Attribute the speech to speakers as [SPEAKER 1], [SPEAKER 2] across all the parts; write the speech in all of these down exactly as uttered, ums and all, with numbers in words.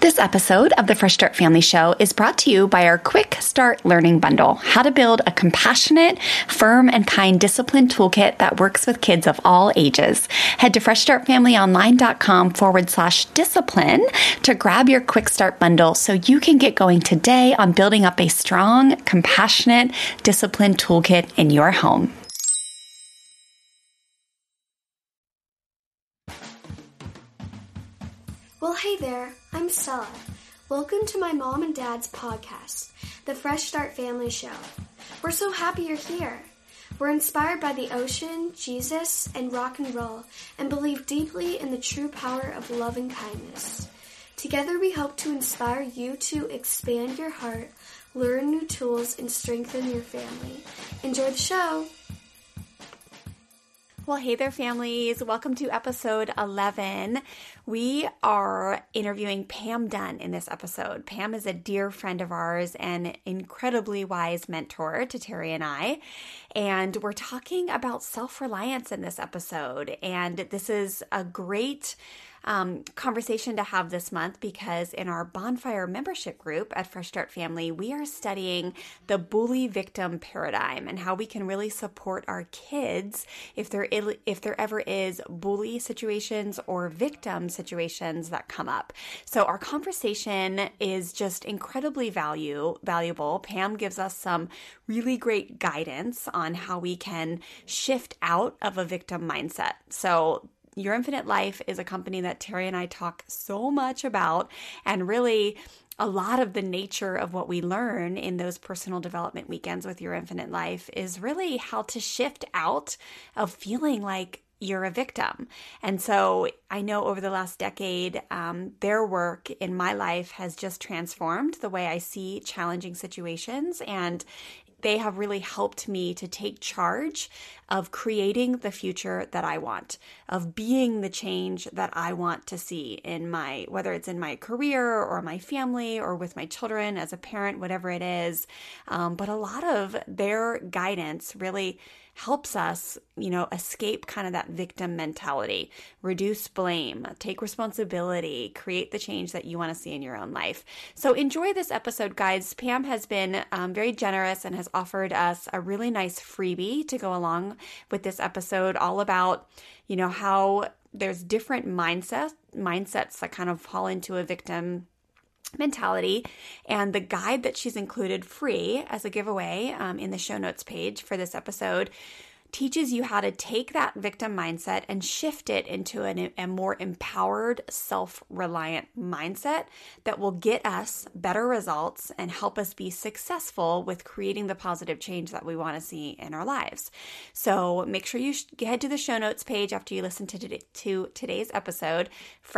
[SPEAKER 1] This episode of the Fresh Start Family Show is brought to you by our Quick Start Learning Bundle, how to build a compassionate, firm, and kind discipline toolkit that works with kids of all ages. Head to freshstartfamilyonline.com forward slash discipline to grab your Quick Start Bundle so you can get going today on building up a strong, compassionate discipline toolkit in your home.
[SPEAKER 2] Well, hey there, I'm Stella. Welcome to my mom and dad's podcast, the Fresh Start Family Show. We're so happy you're here. We're inspired by the ocean, Jesus, and rock and roll, and believe deeply in the true power of love and kindness. Together we hope to inspire you to expand your heart, learn new tools, and strengthen your family. Enjoy the show!
[SPEAKER 1] Well, hey there, families. Welcome to episode eleven. We are interviewing Pam Dunn in this episode. Pam is a dear friend of ours and incredibly wise mentor to Terry and I. And we're talking about self-reliance in this episode. And this is a great Um, conversation to have this month because in our Bonfire membership group at Fresh Start Family, we are studying the bully victim paradigm and how we can really support our kids if there if there ever is bully situations or victim situations that come up. So our conversation is just incredibly value valuable. Pam gives us some really great guidance on how we can shift out of a victim mindset. So Your Infinite Life is a company that Terry and I talk so much about, and really a lot of the nature of what we learn in those personal development weekends with Your Infinite Life is really how to shift out of feeling like you're a victim. And so I know over the last decade, um, their work in my life has just transformed the way I see challenging situations, and they have really helped me to take charge of creating the future that I want, of being the change that I want to see in my, whether it's in my career or my family or with my children as a parent, whatever it is. Um, but a lot of their guidance really helps us, you know, escape kind of that victim mentality, reduce blame, take responsibility, create the change that you want to see in your own life. So enjoy this episode, guys. Pam has been um, very generous and has offered us a really nice freebie to go along with this episode, all about, you know, how there's different mindsets, mindsets that kind of fall into a victim mentality, and the guide that she's included free as a giveaway um, in the show notes page for this episode teaches you how to take that victim mindset and shift it into an, a more empowered, self-reliant mindset that will get us better results and help us be successful with creating the positive change that we want to see in our lives. So make sure you head to the show notes page after you listen to, today, to today's episode,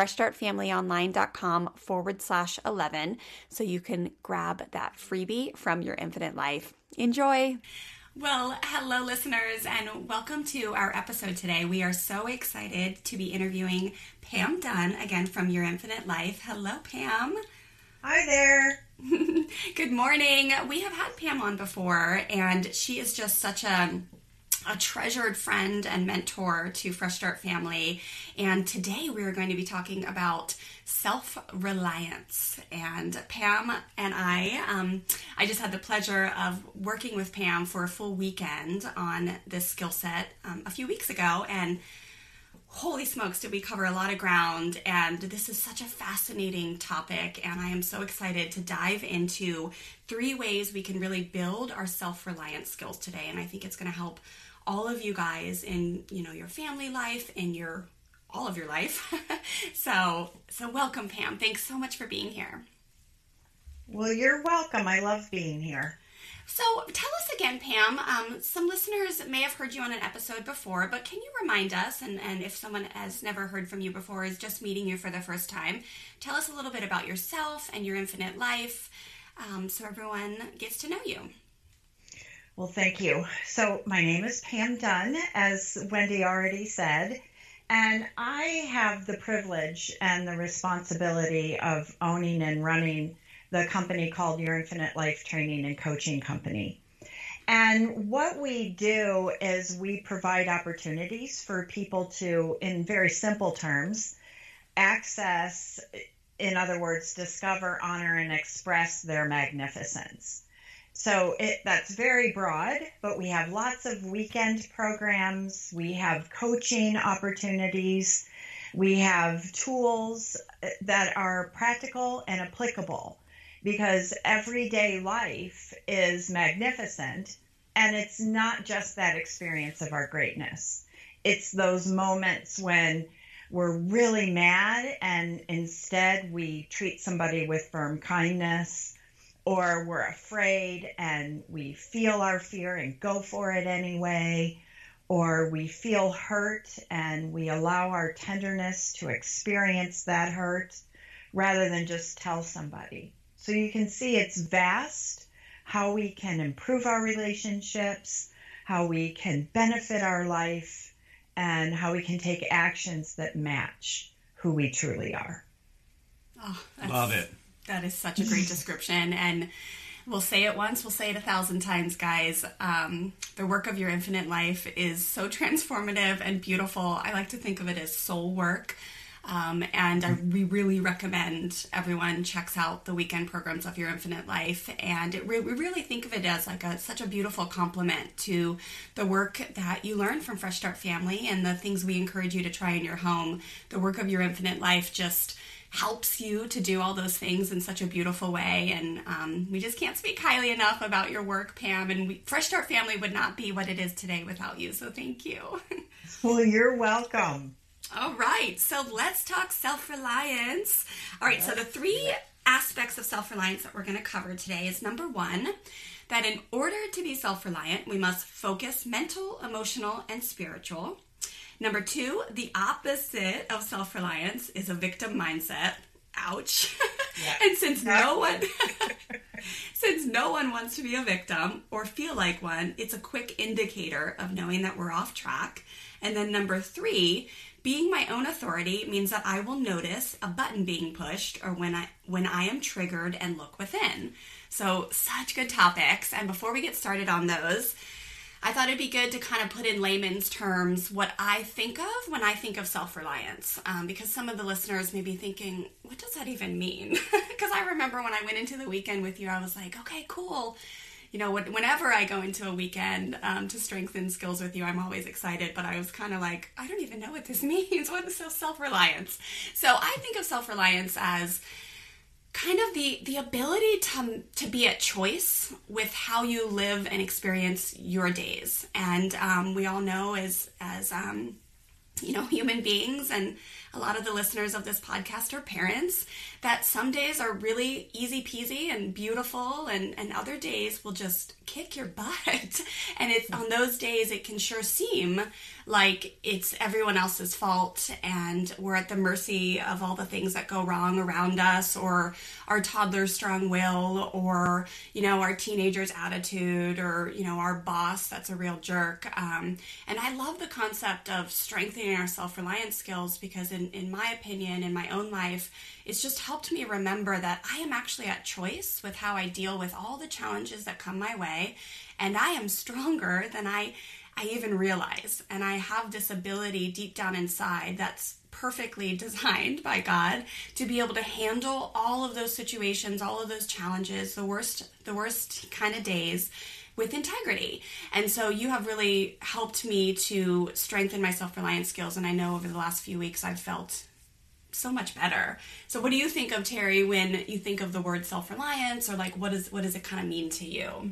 [SPEAKER 1] freshstartfamilyonline.com forward slash 11, so you can grab that freebie from Your Infinite Life. Enjoy! Well, hello, listeners, and welcome to our episode today. We are so excited to be interviewing Pam Dunn, again, from Your Infinite Life. Hello, Pam.
[SPEAKER 3] Hi there.
[SPEAKER 1] Good morning. We have had Pam on before, and she is just such a a treasured friend and mentor to Fresh Start Family. And today we are going to be talking about self-reliance. And Pam and I, um, I just had the pleasure of working with Pam for a full weekend on this skill set um, a few weeks ago. And holy smokes, did we cover a lot of ground. And this is such a fascinating topic. And I am so excited to dive into three ways we can really build our self-reliance skills today. And I think it's going to help all of you guys in, you know, your family life, in your, all of your life. so, so welcome, Pam. Thanks so much for being here.
[SPEAKER 3] Well, you're welcome. I love being here.
[SPEAKER 1] So tell us again, Pam, um, some listeners may have heard you on an episode before, but can you remind us, and, and if someone has never heard from you before, is just meeting you for the first time, tell us a little bit about yourself and Your Infinite Life, um, so everyone gets to know you.
[SPEAKER 3] Well, thank you. So my name is Pam Dunn, as Wendy already said, and I have the privilege and the responsibility of owning and running the company called Your Infinite Life Training and Coaching Company. And what we do is we provide opportunities for people to, in very simple terms, access in other words, discover, honor, and express their magnificence. So it, that's very broad, but we have lots of weekend programs. We have coaching opportunities. We have tools that are practical and applicable, because everyday life is magnificent, and it's not just that experience of our greatness. It's those moments when we're really mad and instead we treat somebody with firm kindness, or we're afraid and we feel our fear and go for it anyway, or we feel hurt and we allow our tenderness to experience that hurt rather than just tell somebody. So you can see it's vast, how we can improve our relationships, how we can benefit our life, and how we can take actions that match who we truly are.
[SPEAKER 1] Oh, that's,
[SPEAKER 4] love it.
[SPEAKER 1] That is such a great description. And we'll say it once, we'll say it a thousand times, guys. Um, the work of Your Infinite Life is so transformative and beautiful. I like to think of it as soul work. Um, and I, we really recommend everyone checks out the weekend programs of Your Infinite Life. And it re- we really think of it as like a, such a beautiful complement to the work that you learn from Fresh Start Family and the things we encourage you to try in your home. The work of Your Infinite Life just helps you to do all those things in such a beautiful way. And um, we just can't speak highly enough about your work, Pam. And we, Fresh Start Family would not be what it is today without you. So thank you.
[SPEAKER 3] Well, you're welcome.
[SPEAKER 1] All right, so let's talk self-reliance. All right, so the three aspects of self-reliance that we're going to cover today is number one, that in order to be self-reliant, we must focus mental, emotional, and spiritual. Number two, the opposite of self-reliance is a victim mindset. Ouch. Yeah. And since no one since no one wants to be a victim or feel like one, it's a quick indicator of knowing that we're off track. And then number three, being my own authority means that I will notice a button being pushed or when I when I am triggered and look within. So such good topics. And before we get started on those, I thought it'd be good to kind of put in layman's terms what I think of when I think of self-reliance, um, because some of the listeners may be thinking, what does that even mean? Because I remember when I went into the weekend with you, I was like, okay, cool. You know, whenever I go into a weekend um, to strengthen skills with you, I'm always excited, but I was kind of like, I don't even know what this means. What is self-reliance? So I think of self-reliance as kind of the, the ability to, to be at choice with how you live and experience your days. And um, we all know as, as um, you know, human beings, and a lot of the listeners of this podcast are parents, that some days are really easy peasy and beautiful, and, and other days will just kick your butt. And it's on those days it can sure seem like it's everyone else's fault and we're at the mercy of all the things that go wrong around us, or our toddler's strong will, or, you know, our teenager's attitude, or, you know, our boss that's a real jerk. Um, and I love the concept of strengthening our self-reliance skills because in, in my opinion, in my own life, it's just helped me remember that I am actually at choice with how I deal with all the challenges that come my way, and I am stronger than I I even realize. And I have this ability deep down inside that's perfectly designed by God to be able to handle all of those situations, all of those challenges, the worst, the worst kind of days with integrity. And so you have really helped me to strengthen my self-reliance skills. And I know over the last few weeks I've felt so much better. So what do you think of, Terry, when you think of the word self-reliance, or like what is what does it kind of mean to you?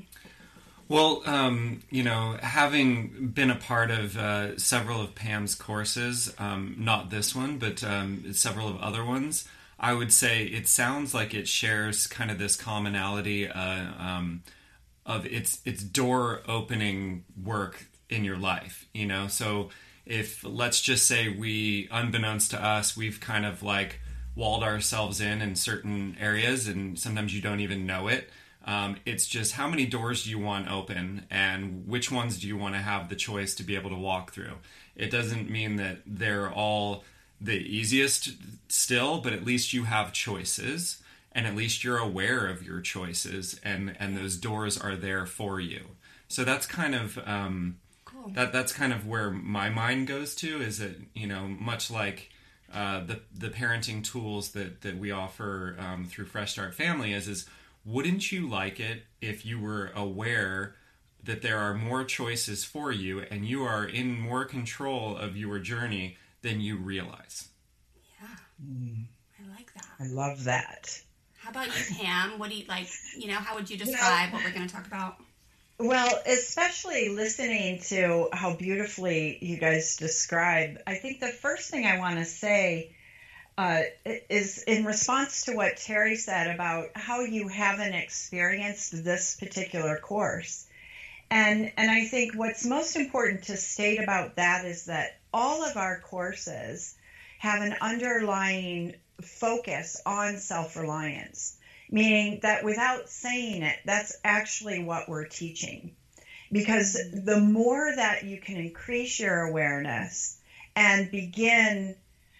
[SPEAKER 4] Well, um, you know, having been a part of uh, several of Pam's courses, um, not this one, but um, several of other ones, I would say it sounds like it shares kind of this commonality uh, um, of its its door opening work in your life, you know? So if, let's just say we, unbeknownst to us, we've kind of like walled ourselves in in certain areas, and sometimes you don't even know it. Um, it's just how many doors do you want open, and which ones do you want to have the choice to be able to walk through. It doesn't mean that they're all the easiest still, but at least you have choices, and at least you're aware of your choices, and, and those doors are there for you. So that's kind of um, cool. that that's kind of where my mind goes to, is that, you know, much like uh, the the parenting tools that that we offer um, through Fresh Start Family is is wouldn't you like it if you were aware that there are more choices for you and you are in more control of your journey than you realize?
[SPEAKER 1] Yeah,
[SPEAKER 3] Mm.
[SPEAKER 1] I like that.
[SPEAKER 3] I love that.
[SPEAKER 1] How about you, Pam? What do you like? You know, how would you describe what we're going to talk about?
[SPEAKER 3] Well, especially listening to how beautifully you guys describe, I think the first thing I want to say uh, is in response to what Terry said about how you haven't experienced this particular course. And, and I think what's most important to state about that is that all of our courses have an underlying focus on self-reliance, meaning that without saying it, that's actually what we're teaching. Because the more that you can increase your awareness and begin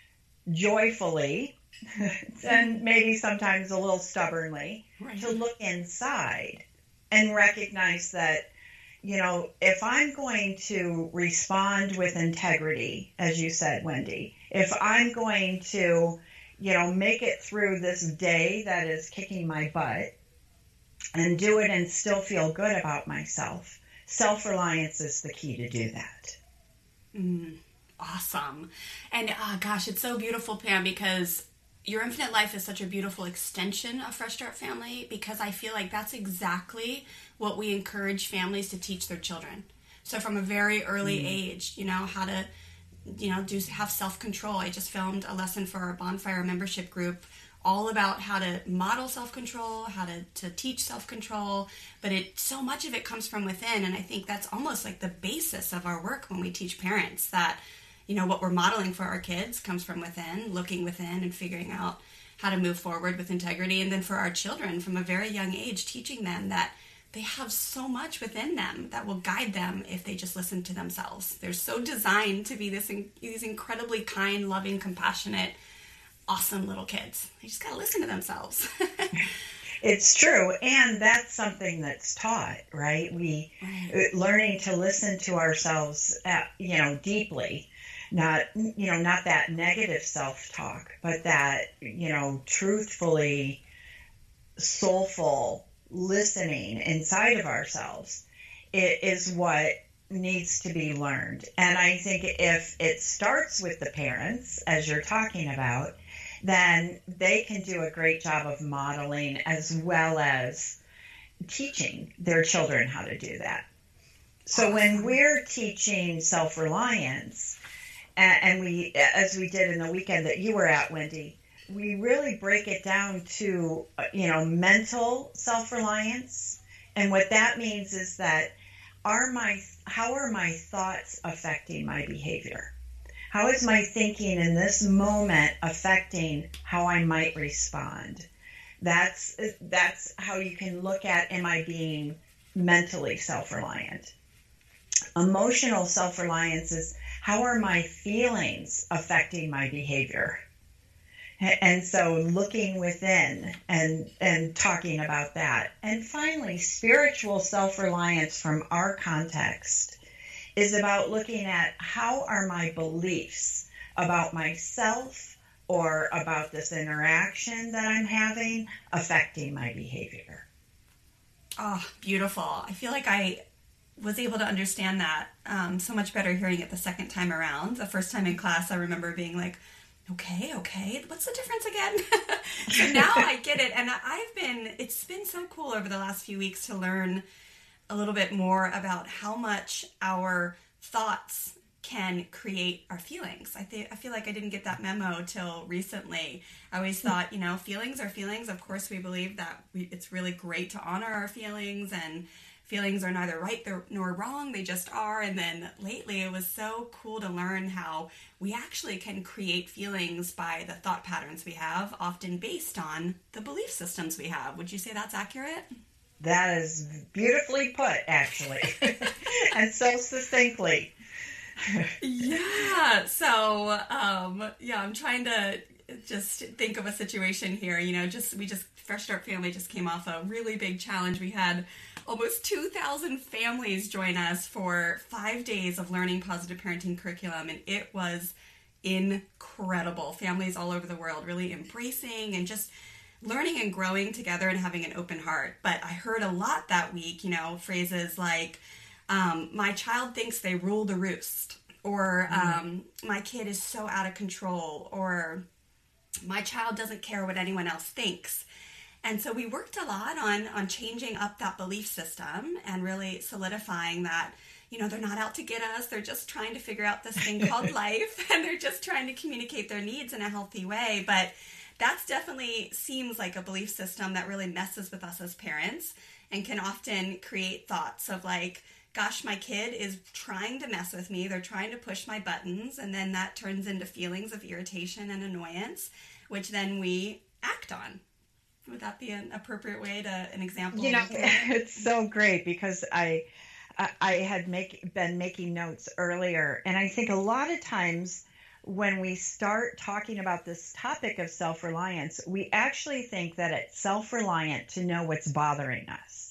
[SPEAKER 3] joyfully, and maybe sometimes a little stubbornly,
[SPEAKER 1] Right.
[SPEAKER 3] to look inside and recognize that, you know, if I'm going to respond with integrity, as you said, Wendy, if I'm going to, you know, make it through this day that is kicking my butt and do it and still feel good about myself, self-reliance is the key to do that.
[SPEAKER 1] Mm, awesome. And uh, gosh, it's so beautiful, Pam, because Your Infinite Life is such a beautiful extension of Fresh Start Family, because I feel like that's exactly what we encourage families to teach their children. So from a very early mm. age, you know, how to, you know, do have self-control. I just filmed a lesson for our Bonfire membership group all about how to model self-control, how to, to teach self-control, but it so much of it comes from within, and I think that's almost like the basis of our work when we teach parents, that, you know, what we're modeling for our kids comes from within, looking within and figuring out how to move forward with integrity, and then for our children from a very young age, teaching them that they have so much within them that will guide them if they just listen to themselves. They're so designed to be this these incredibly kind, loving, compassionate, awesome little kids. They just got to listen to themselves.
[SPEAKER 3] It's true. And that's something that's taught, right? We right. learning to listen to ourselves, at, you know, deeply, not, you know, not that negative self-talk, but that, you know, truthfully, soulful listening inside of ourselves. It is what needs to be learned. And I think if it starts with the parents, as you're talking about, then they can do a great job of modeling as well as teaching their children how to do that. So awesome. When we're teaching self-reliance, and we, as we did in the weekend that you were at, Wendy, we really break it down to, you know, mental self-reliance. And what that means is that are my, how are my thoughts affecting my behavior? How is my thinking in this moment affecting how I might respond? That's that's how you can look at, am I being mentally self-reliant? Emotional self-reliance is, how are my feelings affecting my behavior? And so looking within and, and talking about that. And finally, spiritual self-reliance from our context is about looking at, how are my beliefs about myself or about this interaction that I'm having affecting my behavior.
[SPEAKER 1] Oh, beautiful. I feel like I was able to understand that um, so much better hearing it the second time around. The first time in class, I remember being like, okay, okay, what's the difference again? So now I get it. And I've been, it's been so cool over the last few weeks to learn a little bit more about how much our thoughts can create our feelings. I think I feel like I didn't get that memo till recently. I always thought, you know, feelings are feelings. Of course, we believe that we, it's really great to honor our feelings, and feelings are neither right nor wrong. They just are. And then lately, it was so cool to learn how we actually can create feelings by the thought patterns we have, often based on the belief systems we have. Would you say that's accurate?
[SPEAKER 3] That is beautifully put, actually, and so succinctly.
[SPEAKER 1] Yeah. So, um, yeah, I'm trying to just think of a situation here. You know, just we just Fresh Start Family just came off a really big challenge. We had almost two thousand families join us for five days of learning positive parenting curriculum, and it was
[SPEAKER 5] incredible. Families all over the world really embracing and just learning and growing together and having an open heart. But I heard a lot that week, you know, phrases like, um, my child thinks they rule the roost, or um, my kid is so out of control, or my child doesn't care what anyone else thinks. And so we worked a lot on, on changing up that belief system and really solidifying that, you know, they're not out to get us. They're just trying to figure out this thing called life, and they're just trying to communicate their needs in a healthy way. But that's definitely seems like a belief system that really messes with us as parents and can often create thoughts of like, gosh, my kid is trying to mess with me. They're trying to push my buttons. And then that turns into feelings of irritation and annoyance, which then we act on. Would that be an appropriate way to, an example?
[SPEAKER 3] You know, it's so great because I, I, I had make, been making notes earlier. And I think a lot of times when we start talking about this topic of self-reliance, we actually think that it's self-reliant to know what's bothering us.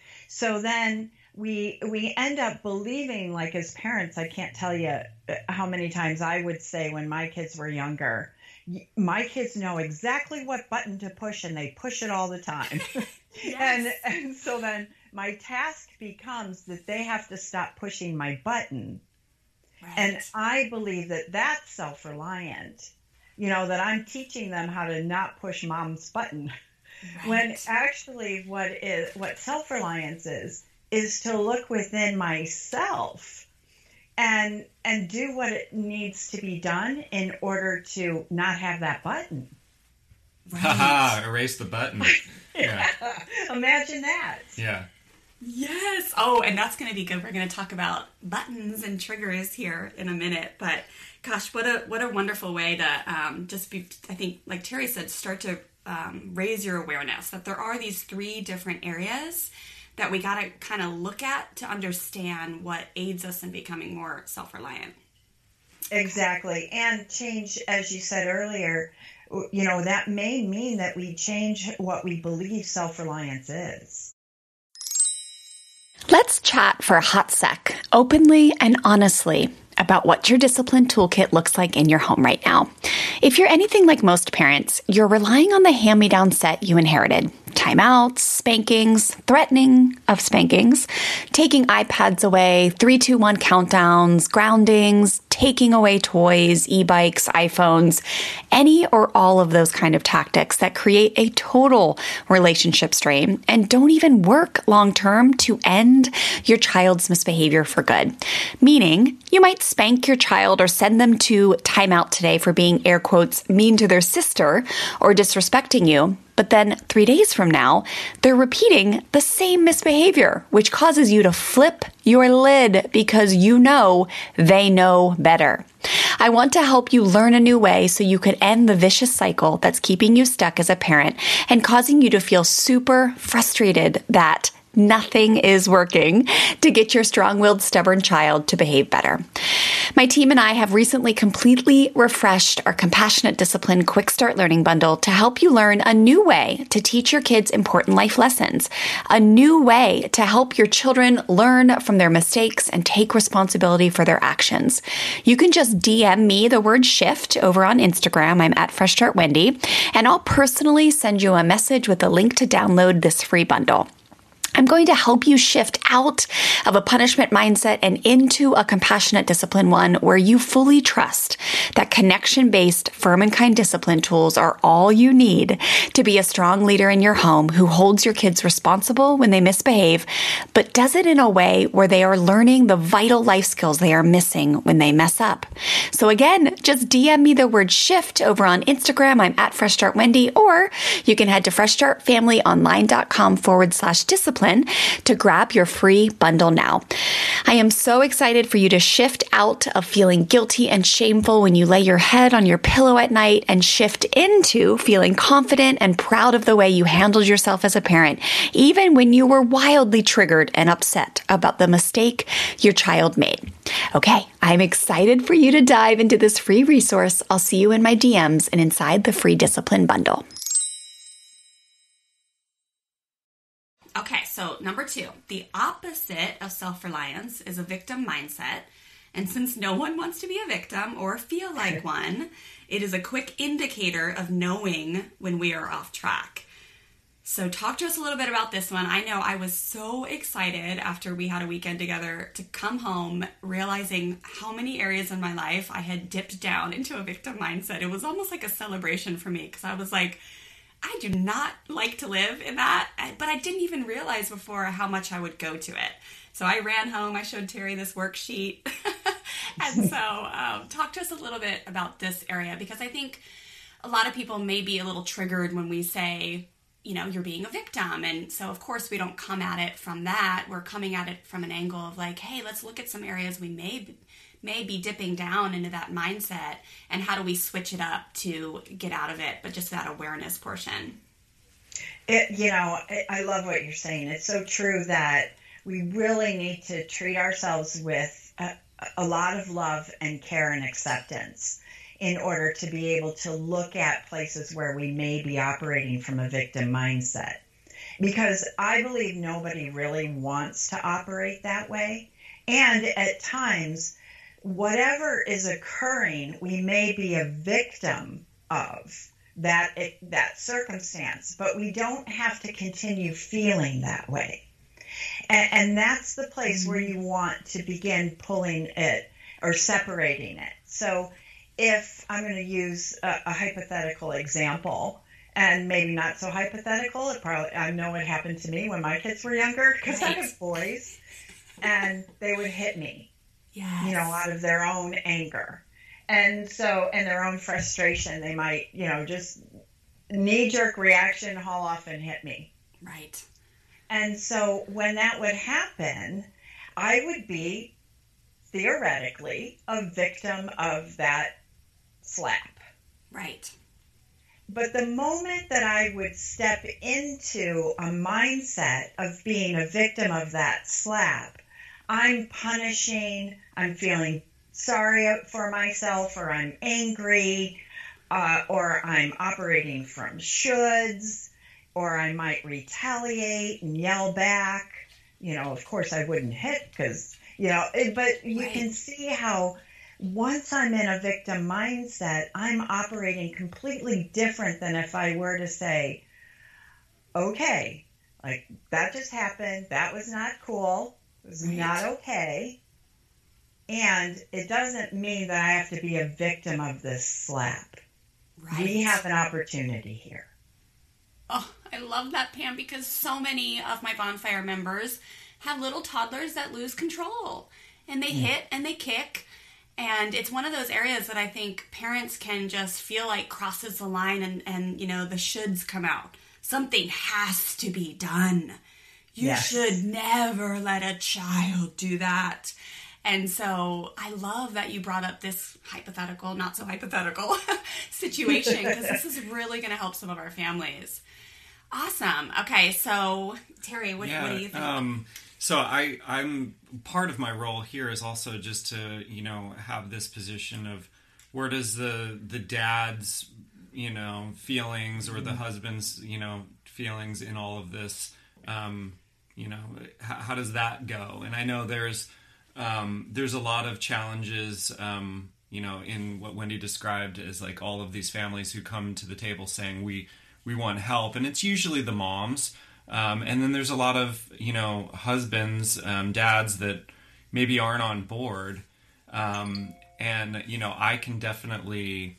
[SPEAKER 3] So then we we end up believing, like as parents, I can't tell you how many times I would say when my kids were younger, my kids know exactly what button to push and they push it all the time. Yes. and, and so then my task becomes that they have to stop pushing my button. Right. And I believe that that's self-reliant, you know, that I'm teaching them how to not push mom's button. Right. When actually what is what self-reliance is, is to look within myself and and do what it needs to be done in order to not have that button.
[SPEAKER 4] Right. Haha, erase the button.
[SPEAKER 3] Yeah. Yeah. Imagine that.
[SPEAKER 4] Yeah.
[SPEAKER 5] Yes. Oh, and that's going to be good. We're going to talk about buttons and triggers here in a minute. But gosh, what a what a wonderful way to um, just be, I think, like Terry said, start to um, raise your awareness that there are these three different areas that we got to kind of look at to understand what aids us in becoming more self-reliant.
[SPEAKER 3] Exactly. And change, as you said earlier, you know, that may mean that we change what we believe self-reliance is.
[SPEAKER 1] Let's chat for a hot sec, openly and honestly, about what your discipline toolkit looks like in your home right now. If you're anything like most parents, you're relying on the hand-me-down set you inherited. Timeouts, spankings, threatening of spankings, taking iPads away, three two one countdowns, groundings, taking away toys, e-bikes, iPhones, any or all of those kind of tactics that create a total relationship strain and don't even work long-term to end your child's misbehavior for good. Meaning, you might spank your child or send them to timeout today for being, air quotes, mean to their sister or disrespecting you. But then three days from now, they're repeating the same misbehavior, which causes you to flip your lid because you know they know better. I want to help you learn a new way so you can end the vicious cycle that's keeping you stuck as a parent and causing you to feel super frustrated that nothing is working to get your strong-willed, stubborn child to behave better. My team and I have recently completely refreshed our Compassionate Discipline Quick Start Learning Bundle to help you learn a new way to teach your kids important life lessons, a new way to help your children learn from their mistakes and take responsibility for their actions. You can just D M me the word shift over on Instagram. I'm at Fresh Start Wendy, and I'll personally send you a message with a link to download this free bundle. I'm going to help you shift out of a punishment mindset and into a compassionate discipline one where you fully trust that connection-based, firm and kind discipline tools are all you need to be a strong leader in your home who holds your kids responsible when they misbehave, but does it in a way where they are learning the vital life skills they are missing when they mess up. So again, just D M me the word shift over on Instagram. I'm at Fresh Start Wendy, or you can head to freshstartfamilyonline.com forward slash discipline to grab your free bundle now. I am so excited for you to shift out of feeling guilty and shameful when you lay your head on your pillow at night and shift into feeling confident and proud of the way you handled yourself as a parent, even when you were wildly triggered and upset about the mistake your child made. Okay, I'm excited for you to dive into this free resource. I'll see you in my D Ms and inside the free discipline bundle.
[SPEAKER 5] Okay, so number two, the opposite of self-reliance is a victim mindset. And since no one wants to be a victim or feel like one, it is a quick indicator of knowing when we are off track. So talk to us a little bit about this one. I know I was so excited after we had a weekend together to come home realizing how many areas in my life I had dipped down into a victim mindset. It was almost like a celebration for me because I was like, I do not like to live in that, but I didn't even realize before how much I would go to it. So I ran home, I showed Terry this worksheet. And so um, talk to us a little bit about this area because I think a lot of people may be a little triggered when we say, you know, you're being a victim. And so, of course, we don't come at it from that. We're coming at it from an angle of like, hey, let's look at some areas we may be, may be dipping down into that mindset and how do we switch it up to get out of it, but just that awareness portion.
[SPEAKER 3] It, you know, I love what you're saying. It's so true that we really need to treat ourselves with a, a lot of love and care and acceptance in order to be able to look at places where we may be operating from a victim mindset. Because I believe nobody really wants to operate that way. And at times, whatever is occurring, we may be a victim of that, that circumstance, but we don't have to continue feeling that way. And, and that's the place where you want to begin pulling it or separating it. So if I'm going to use a, a hypothetical example, and maybe not so hypothetical, it probably, I know it happened to me when my kids were younger, because I have boys, and they would hit me,
[SPEAKER 5] yes.
[SPEAKER 3] you know, out of their own anger. And so, and their own frustration, they might, you know, just knee-jerk reaction, haul off and hit me.
[SPEAKER 5] Right.
[SPEAKER 3] And so when that would happen, I would be theoretically a victim of that slap.
[SPEAKER 5] Right.
[SPEAKER 3] But the moment that I would step into a mindset of being a victim of that slap, I'm punishing, I'm feeling sorry for myself, or I'm angry, uh, or I'm operating from shoulds, or I might retaliate and yell back. You know, of course I wouldn't hit because, you know, it, but you
[SPEAKER 5] right.
[SPEAKER 3] can see how once I'm in a victim mindset, I'm operating completely different than if I were to say, okay, like that just happened. That was not cool. It was right. not okay. And it doesn't mean that I have to be a victim of this slap.
[SPEAKER 5] Right.
[SPEAKER 3] We have an opportunity here.
[SPEAKER 5] Oh, I love that, Pam, because so many of my bonfire members have little toddlers that lose control. And they mm. hit and they kick. And it's one of those areas that I think parents can just feel like crosses the line and, and you know, the shoulds come out. Something has to be done. You
[SPEAKER 3] yes.
[SPEAKER 5] should never let a child do that. And so I love that you brought up this hypothetical, not so hypothetical situation, because this is really going to help some of our families. Awesome. Okay, so Terry, what,
[SPEAKER 4] yeah,
[SPEAKER 5] what do you think?
[SPEAKER 4] Um, so I, I'm part of my role here is also just to, you know, have this position of where does the the dad's, you know, feelings or the husband's, you know, feelings in all of this, um, you know, how, how does that go? And I know there's um, there's a lot of challenges, um, you know, in what Wendy described as like all of these families who come to the table saying we we want help, and it's usually the moms. Um, and then there's a lot of, you know, husbands, um, dads that maybe aren't on board. Um, and, you know, I can definitely,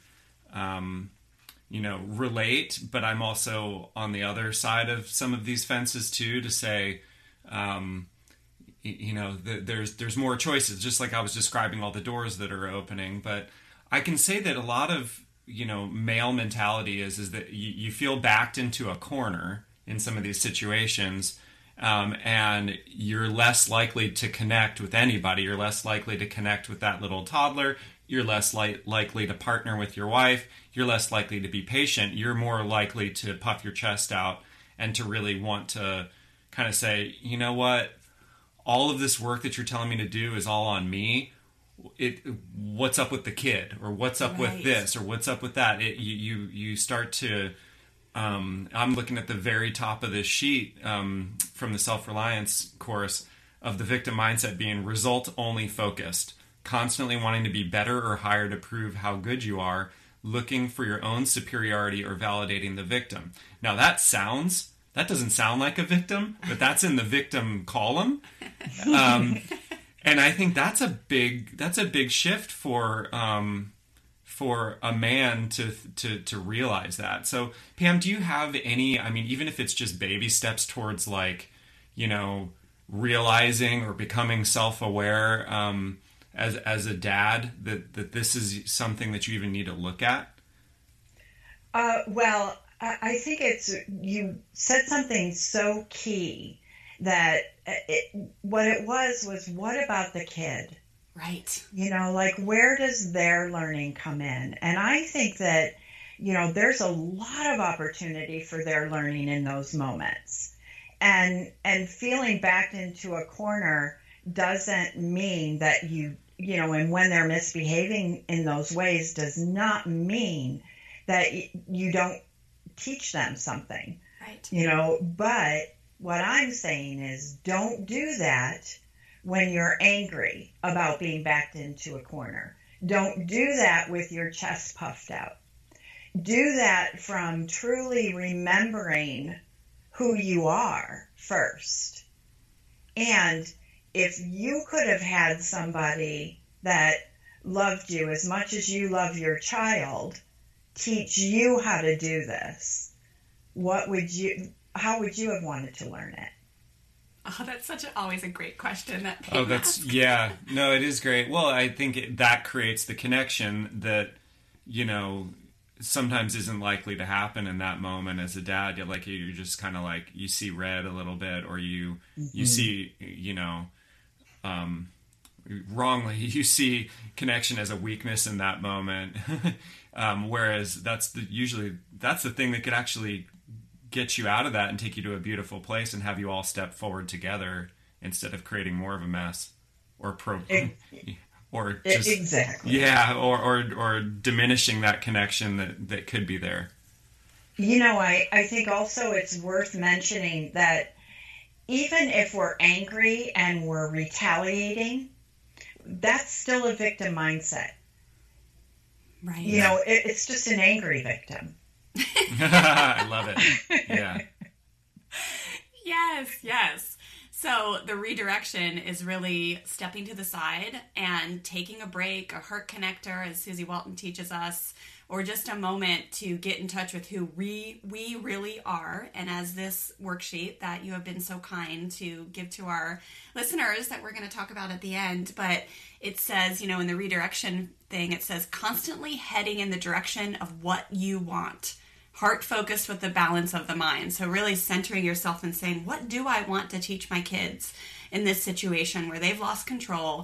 [SPEAKER 4] um, you know, relate, but I'm also on the other side of some of these fences too, to say, um, you, you know, the, there's, there's more choices, just like I was describing all the doors that are opening. But I can say that a lot of, you know, male mentality is, is that you, you feel backed into a corner in some of these situations, um, and you're less likely to connect with anybody. You're less likely to connect with that little toddler. You're less li- likely to partner with your wife. You're less likely to be patient. You're more likely to puff your chest out and to really want to kind of say, you know what, all of this work that you're telling me to do is all on me. It, what's up with the kid, or what's up
[SPEAKER 5] right.
[SPEAKER 4] with this, or what's up with that? It, you, you, you start to, Um, I'm looking at the very top of this sheet um, from the self-reliance course of the victim mindset being result-only focused. constantly wanting to be better or higher to prove how good you are, looking for your own superiority or validating the victim. Now that sounds, that doesn't sound like a victim, but that's in the victim column. Um, and I think that's a big, that's a big shift for, um, for a man to, to, to realize that. So Pam, do you have any, I mean, even if it's just baby steps towards like, you know, realizing or becoming self-aware, um, as as a dad, that, that this is something that you even need to look at?
[SPEAKER 3] Uh, well, I I think it's, you said something so key that it, what it was, was what about the kid?
[SPEAKER 5] Right.
[SPEAKER 3] You know, like where does their learning come in? And I think that, you know, there's a lot of opportunity for their learning in those moments. And and feeling backed into a corner doesn't mean that you, you know, and when they're misbehaving in those ways does not mean that you don't teach them something.
[SPEAKER 5] Right.
[SPEAKER 3] You know, but what I'm saying is don't do that when you're angry about being backed into a corner. Don't do that with your chest puffed out. Do that from truly remembering who you are first. And if you could have had somebody that loved you as much as you love your child teach you how to do this, what would you, how would you have wanted to learn it?
[SPEAKER 5] Oh, that's such a, always a great question. That
[SPEAKER 4] oh, that's
[SPEAKER 5] asks.
[SPEAKER 4] Yeah. No, it is great. Well, I think it, that creates the connection that, you know, sometimes isn't likely to happen in that moment as a dad. You're like, you're just kind of like, you see red a little bit, or you, mm-hmm. you see, you know, um, wrongly, you see connection as a weakness in that moment. um, whereas that's the, usually that's the thing that could actually get you out of that and take you to a beautiful place and have you all step forward together instead of creating more of a mess or pro
[SPEAKER 3] it,
[SPEAKER 4] or just
[SPEAKER 3] exactly
[SPEAKER 4] yeah or, or or diminishing that connection that that could be there.
[SPEAKER 3] You know, I I think also it's worth mentioning that even if we're angry and we're retaliating, that's still a victim mindset.
[SPEAKER 5] Right.
[SPEAKER 3] You know, it, it's just an angry victim.
[SPEAKER 4] I love it. Yeah.
[SPEAKER 5] Yes, yes. So the redirection is really stepping to the side and taking a break, a heart connector, as Susie Walton teaches us, or just a moment to get in touch with who we, we really are. And as this worksheet that you have been so kind to give to our listeners that we're going to talk about at the end, but it says, you know, in the redirection thing, it says constantly heading in the direction of what you want. Heart focused with the balance of the mind. So really centering yourself and saying, what do I want to teach my kids in this situation where they've lost control?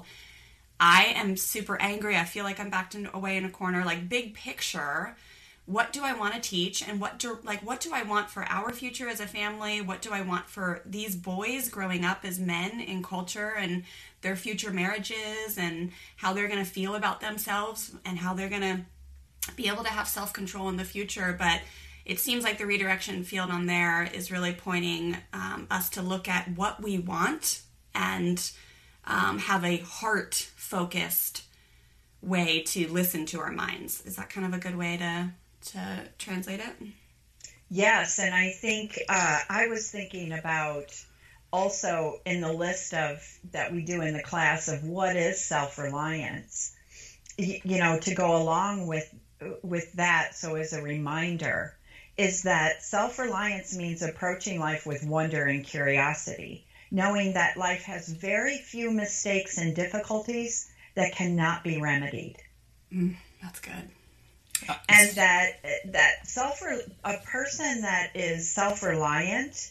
[SPEAKER 5] I am super angry. I feel like I'm backed in, away in a corner. Like big picture, what do I want to teach? And what do, like, what do I want for our future as a family? What do I want for these boys growing up as men in culture and their future marriages and how they're going to feel about themselves and how they're going to be able to have self-control in the future? But it seems like the redirection field on there is really pointing um, us to look at what we want and um, have a heart-focused way to listen to our minds. Is that kind of a good way to to translate it?
[SPEAKER 3] Yes, and I think uh, I was thinking about also in the list of that we do in the class of what is self-reliance, you, you know, to go along with with that. So as a reminder, is that self-reliance means approaching life with wonder and curiosity, knowing that life has very few mistakes and difficulties that cannot be remedied.
[SPEAKER 5] Mm, that's good.
[SPEAKER 3] And that that self a person that is self-reliant,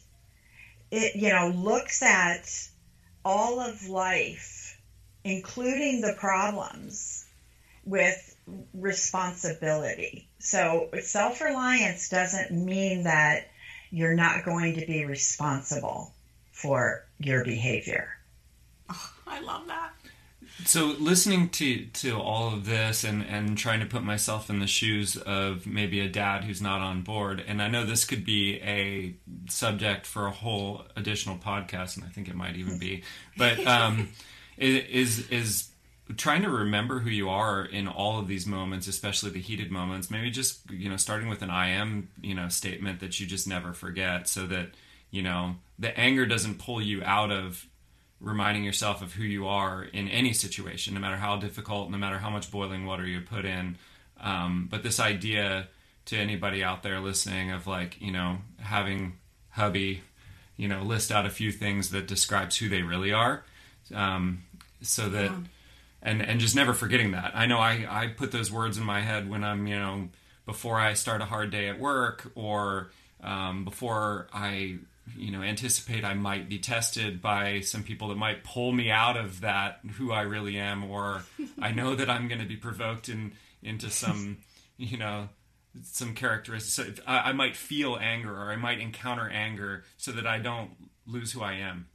[SPEAKER 3] it you know looks at all of life, including the problems, with responsibility. So self-reliance doesn't mean that you're not going to be responsible for your behavior.
[SPEAKER 5] Oh, I love that.
[SPEAKER 4] So listening to, to all of this and, and trying to put myself in the shoes of maybe a dad who's not on board, and I know this could be a subject for a whole additional podcast, and I think it might even be, but um, is is trying to remember who you are in all of these moments, especially the heated moments, maybe just, you know, starting with an I am, you know, statement that you just never forget, so that, you know, the anger doesn't pull you out of reminding yourself of who you are in any situation, no matter how difficult, no matter how much boiling water you put in. Um, but this idea to anybody out there listening of, like, you know, having hubby, you know, list out a few things that describes who they really are. Um, so that, yeah. and, and just never forgetting that. I know I, I put those words in my head when I'm, you know, before I start a hard day at work, or, um, before I, you know, anticipate I might be tested by some people that might pull me out of that, who I really am, or I know that I'm going to be provoked in, into some, you know, some characteristics. So I, I might feel anger, or I might encounter anger, so that I don't lose who I am.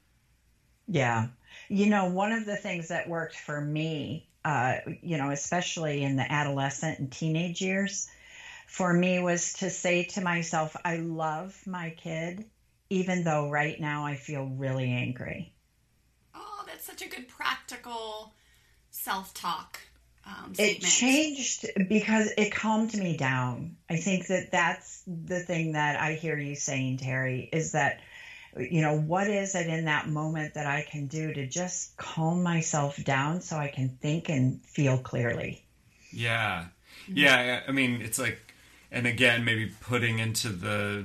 [SPEAKER 3] Yeah. You know, one of the things that worked for me, uh, you know, especially in the adolescent and teenage years, for me was to say to myself, I love my kid, even though right now I feel really angry.
[SPEAKER 5] Oh, that's such a good practical self-talk um,
[SPEAKER 3] statement. It changed because it calmed me down. I think that that's the thing that I hear you saying, Terry, is that, you know, what is it in that moment that I can do to just calm myself down so I can think and feel clearly?
[SPEAKER 4] Yeah. Yeah. I mean, it's like, and again, maybe putting into the,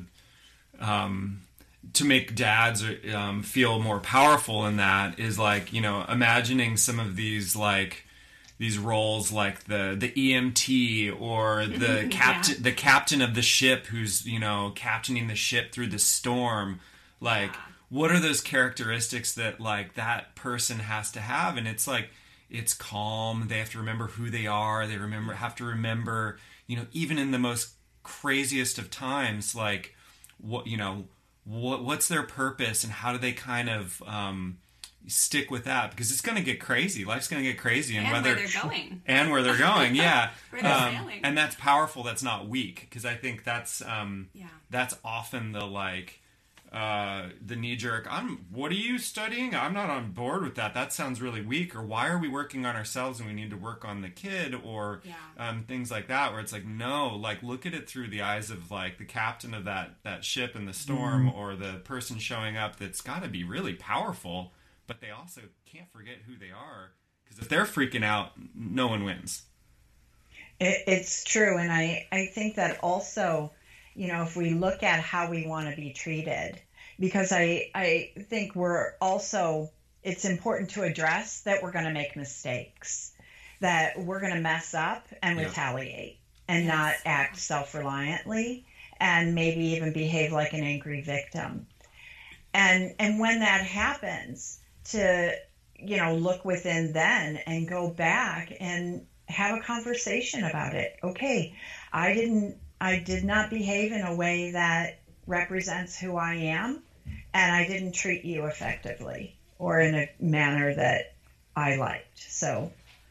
[SPEAKER 4] um, to make dads um, feel more powerful in that is, like, you know, imagining some of these, like, these roles, like the, the E M T, or the captain, yeah. the captain of the ship who's, you know, captaining the ship through the storm. Like, yeah. what are those characteristics that, like, that person has to have? And it's like, it's calm. They have to remember who they are. They remember, have to remember, you know, even in the most craziest of times, like, what, you know, what, what's their purpose, and how do they kind of, um, stick with that, because it's going to get crazy. Life's going to get crazy, and,
[SPEAKER 5] and
[SPEAKER 4] whether
[SPEAKER 5] where they're going,
[SPEAKER 4] and where they're going, yeah,
[SPEAKER 5] where they're
[SPEAKER 4] um,
[SPEAKER 5] sailing.
[SPEAKER 4] And that's powerful. That's not weak, because I think that's, um,
[SPEAKER 5] yeah.
[SPEAKER 4] that's often the, like, uh, the knee jerk. I'm. What are you studying? I'm not on board with that. That sounds really weak. Or why are we working on ourselves and we need to work on the kid? Or
[SPEAKER 5] yeah.
[SPEAKER 4] um, things like that. Where it's like, no, like, look at it through the eyes of, like, the captain of that that ship in the storm, mm-hmm. or the person showing up that's got to be really powerful. But they also can't forget who they are, because if they're freaking out, no one wins.
[SPEAKER 3] It, it's true. And I, I think that also, you know, if we look at how we want to be treated, because I, I think we're also, it's important to address that we're going to make mistakes, that we're going to mess up and yeah. retaliate, and yes. not act self-reliantly, and maybe even behave like an angry victim. And, and when that happens, to, you know, look within then and go back and have a conversation about it. Okay, I didn't, I did not behave in a way that represents who I am, and I didn't treat you effectively or in a manner that I liked. So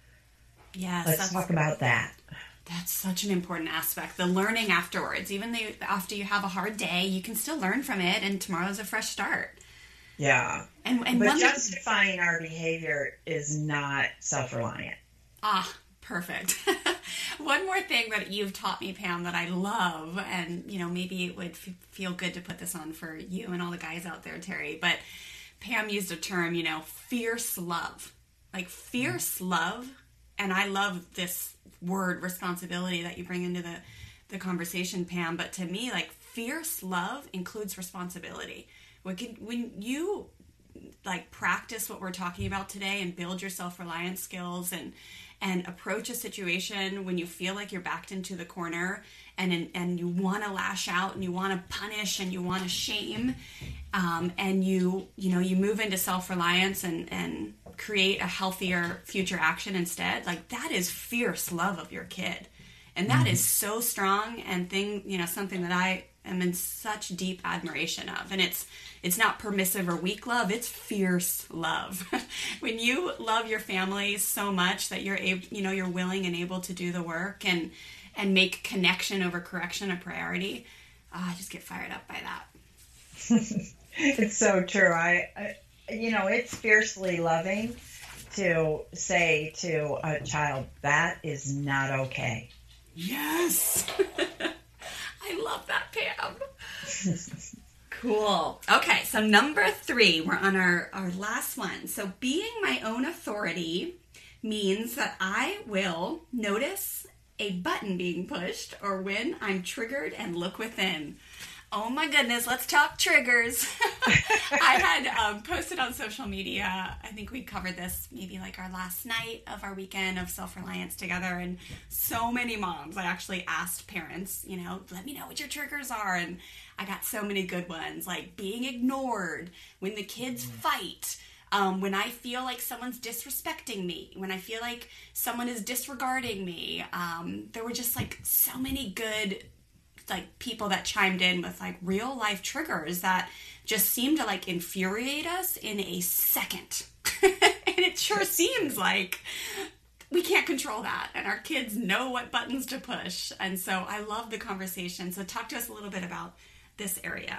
[SPEAKER 5] yes,
[SPEAKER 3] let's talk about that.
[SPEAKER 5] That's such an important aspect. The learning afterwards, even though after you have a hard day, you can still learn from it, and tomorrow's a fresh start.
[SPEAKER 3] Yeah.
[SPEAKER 5] And, and
[SPEAKER 3] but
[SPEAKER 5] one
[SPEAKER 3] justifying our behavior is not self-reliant.
[SPEAKER 5] Ah, perfect. One more thing that you've taught me, Pam, that I love, and, you know, maybe it would f- feel good to put this on for you and all the guys out there, Terry, but Pam used a term, you know, fierce love. Like, fierce mm. love, and I love this word, responsibility, that you bring into the, the conversation, Pam, but to me, like, fierce love includes responsibility. When, can, when you, like, practice what we're talking about today and build your self-reliance skills and and approach a situation when you feel like you're backed into the corner and and you want to lash out and you want to punish and you want to shame, um, and you you know you move into self-reliance and and create a healthier future action instead, like, that is fierce love of your kid, and that mm-hmm. is so strong, and thing you know something that I am in such deep admiration of. And it's it's not permissive or weak love, it's fierce love. When you love your family so much that you're able, you know, you're willing and able to do the work and and make connection over correction a priority, oh, I just get fired up by that.
[SPEAKER 3] It's so true. I, I you know, it's fiercely loving to say to a child, that is not okay.
[SPEAKER 5] Yes. I love that, Pam. Cool. Okay, so number three, we're on our, our last one. So being my own authority means that I will notice a button being pushed or when I'm triggered and look within. Oh my goodness, let's talk triggers. I had um, posted on social media, I think we covered this maybe like our last night of our weekend of self-reliance together, and so many moms, I actually asked parents, you know, let me know what your triggers are, and I got so many good ones, like being ignored, when the kids fight, um, when I feel like someone's disrespecting me, when I feel like someone is disregarding me. Um, there were just like so many good like people that chimed in with like real life triggers that just seem to like infuriate us in a second. And it sure seems like we can't control that, and our kids know what buttons to push. And so I love the conversation. So talk to us a little bit about this area.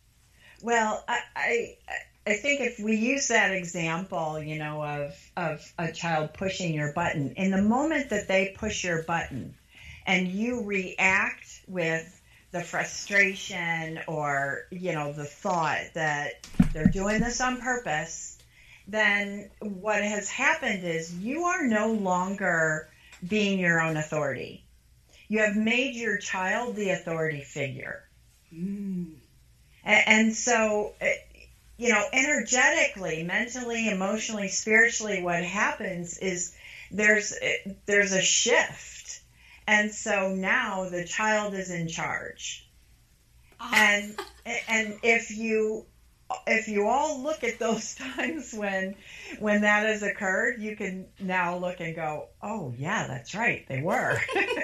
[SPEAKER 3] Well, I, I I think if we use that example, you know, of of a child pushing your button, in the moment that they push your button and you react with the frustration or, you know, the thought that they're doing this on purpose, then what has happened is you are no longer being your own authority. You have made your child the authority figure. Mm. And, and so, you know, energetically, mentally, emotionally, spiritually, what happens is there's there's a shift. And so now the child is in charge. Oh. And and if you if you all look at those times when when that has occurred, you can now look and go, oh yeah, that's right, they were.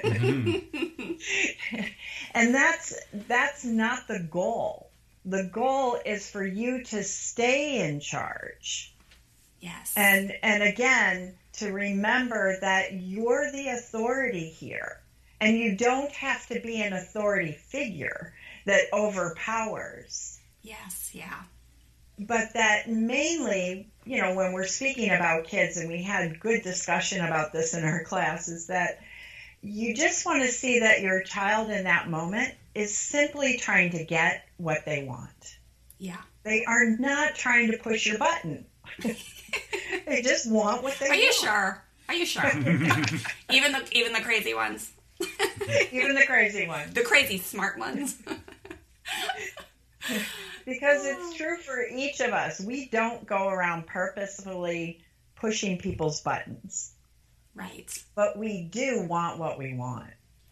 [SPEAKER 3] Mm-hmm. And that's that's not the goal. The goal is for you to stay in charge.
[SPEAKER 5] Yes.
[SPEAKER 3] And and again, to remember that you're the authority here, and you don't have to be an authority figure that overpowers.
[SPEAKER 5] Yes, yeah.
[SPEAKER 3] But that mainly, you know, when we're speaking about kids, and we had good discussion about this in our class, is that you just want to see that your child in that moment is simply trying to get what they want.
[SPEAKER 5] Yeah.
[SPEAKER 3] They are not trying to push your button. They just want what they
[SPEAKER 5] Are
[SPEAKER 3] want.
[SPEAKER 5] Are you sure? Are you sure? even the even the crazy ones.
[SPEAKER 3] Even the crazy ones.
[SPEAKER 5] The crazy smart ones.
[SPEAKER 3] Because it's true for each of us. We don't go around purposefully pushing people's buttons.
[SPEAKER 5] Right.
[SPEAKER 3] But we do want what we want.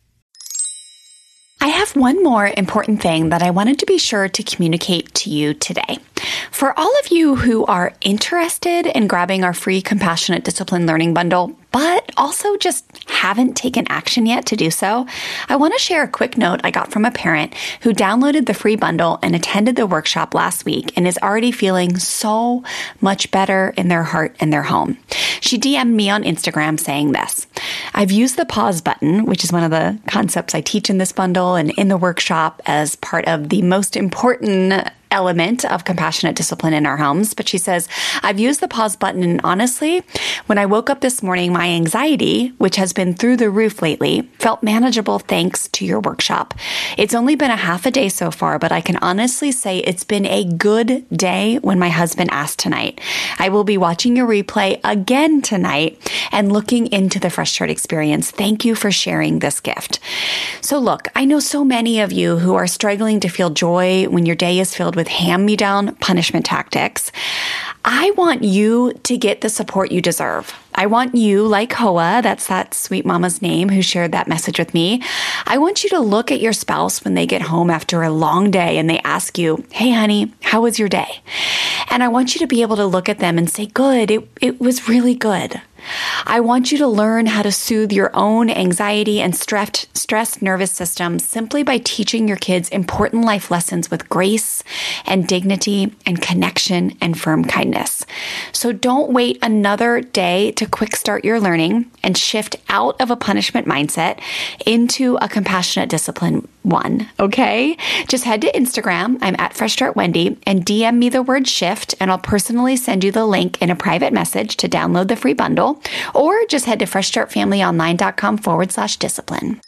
[SPEAKER 1] I have one more important thing that I wanted to be sure to communicate to you today. For all of you who are interested in grabbing our free Compassionate Discipline Learning Bundle, but also just haven't taken action yet to do so, I want to share a quick note I got from a parent who downloaded the free bundle and attended the workshop last week and is already feeling so much better in their heart and their home. She D M'd me on Instagram saying this: I've used the pause button, which is one of the concepts I teach in this bundle and in the workshop as part of the most important element of compassionate discipline in our homes. But she says, I've used the pause button, and honestly, when I woke up this morning, my anxiety, which has been through the roof lately, felt manageable thanks to your workshop. It's only been a half a day so far, but I can honestly say it's been a good day when my husband asked tonight. I will be watching your replay again tonight and looking into the Fresh Start experience. Thank you for sharing this gift. So look, I know so many of you who are struggling to feel joy when your day is filled with with hand-me-down punishment tactics. I want you to get the support you deserve. I want you, like Hoa, that's that sweet mama's name who shared that message with me. I want you to look at your spouse when they get home after a long day and they ask you, hey, honey, how was your day? And I want you to be able to look at them and say, good, it, it was really good. I want you to learn how to soothe your own anxiety and stressed, stressed nervous system simply by teaching your kids important life lessons with grace and dignity and connection and firm kindness. So don't wait another day to quick start your learning and shift out of a punishment mindset into a compassionate discipline one, okay? Just head to Instagram, I'm at Fresh Start Wendy, and D M me the word shift, and I'll personally send you the link in a private message to download the free bundle, or just head to freshstartfamilyonline.com forward slash discipline.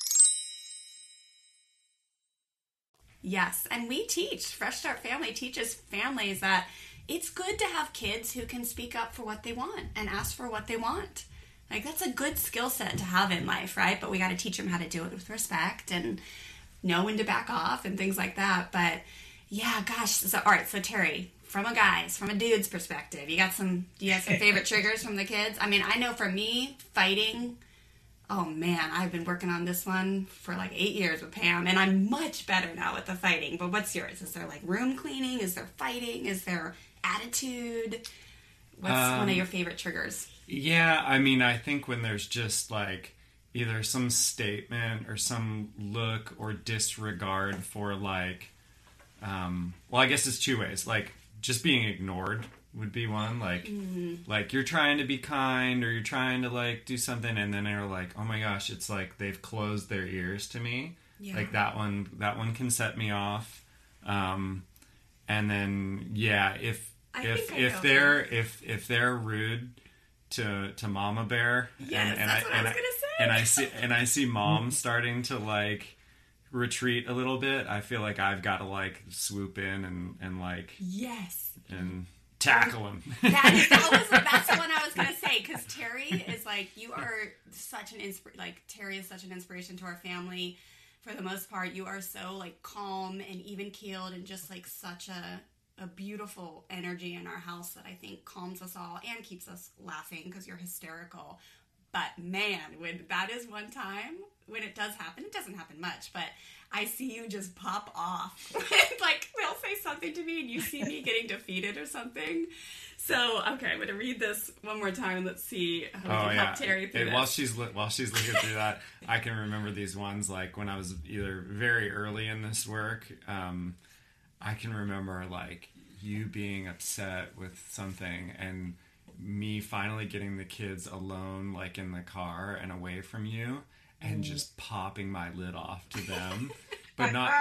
[SPEAKER 5] Yes, and we teach, Fresh Start Family teaches families that it's good to have kids who can speak up for what they want and ask for what they want. Like, that's a good skill set to have in life, right? But we got to teach them how to do it with respect and know when to back off and things like that. But yeah, gosh. So, all right. So Terry, from a guy's, from a dude's perspective, you got some, do you have some favorite triggers from the kids? I mean, I know for me, fighting, oh man, I've been working on this one for like eight years with Pam, and I'm much better now with the fighting. But what's yours? Is there like room cleaning? Is there fighting? Is there attitude? What's um, one of your favorite triggers?
[SPEAKER 4] Yeah, I mean, I think when there's just like either some statement or some look or disregard for like, um, well, I guess it's two ways. Like just being ignored would be one. Like, mm-hmm. like you're trying to be kind or you're trying to like do something, and then they're like, oh my gosh, it's like they've closed their ears to me. Yeah. Like that one, that one can set me off. Um, and then yeah, if
[SPEAKER 5] I
[SPEAKER 4] if if they're if if they're rude to to Mama Bear,
[SPEAKER 5] yes,
[SPEAKER 4] and, and
[SPEAKER 5] that's
[SPEAKER 4] I,
[SPEAKER 5] what
[SPEAKER 4] and
[SPEAKER 5] I was
[SPEAKER 4] I,
[SPEAKER 5] gonna say.
[SPEAKER 4] and I see and I see Mom starting to like retreat a little bit, I feel like I've got to like swoop in and and like
[SPEAKER 5] yes
[SPEAKER 4] and tackle him.
[SPEAKER 5] That is, that was, that's the one I was gonna say, because Terry is like, you are such an insp- like Terry is such an inspiration to our family. For the most part, you are so like calm and even keeled, and just like such a a beautiful energy in our house that I think calms us all and keeps us laughing because you're hysterical. But man, when that is one time when it does happen, it doesn't happen much, but I see you just pop off. Like they'll say something to me and you see me getting defeated or something. So, okay, I'm going to read this one more time and let's see how we
[SPEAKER 4] oh,
[SPEAKER 5] can
[SPEAKER 4] yeah.
[SPEAKER 5] help Terry through
[SPEAKER 4] it,
[SPEAKER 5] this.
[SPEAKER 4] While she's, while she's looking through that, I can remember these ones like when I was either very early in this work. Um, I can remember like you being upset with something and me finally getting the kids alone, like in the car and away from you, and just popping my lid off to them, but not,